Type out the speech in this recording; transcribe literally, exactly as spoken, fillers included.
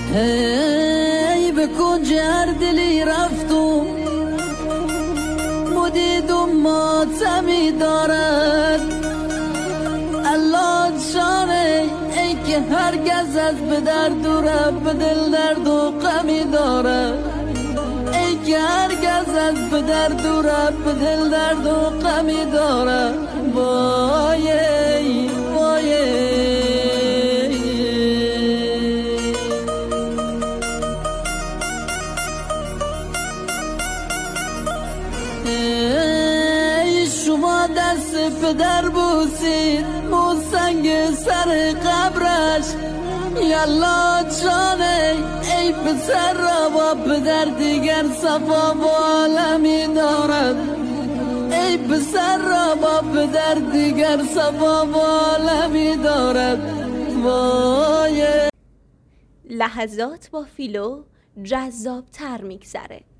ای به کجا دلی رفتم مدیدم ماتمی دارد الله شانه ای که هرگز از به درد و رب به دل درد و غمی دارد ای که هرگز از به درد و رب به دل درد و غمی دارد وای وای شما دست پدر بوسید مو سنگ سر قبرش یالله جانه ای پسر را با پدر دیگر صفا و عالمی دارد ای پسر را با پدر دیگر صفا و عالمی دارد وای. لحظات با فیلو جذاب تر میگذره.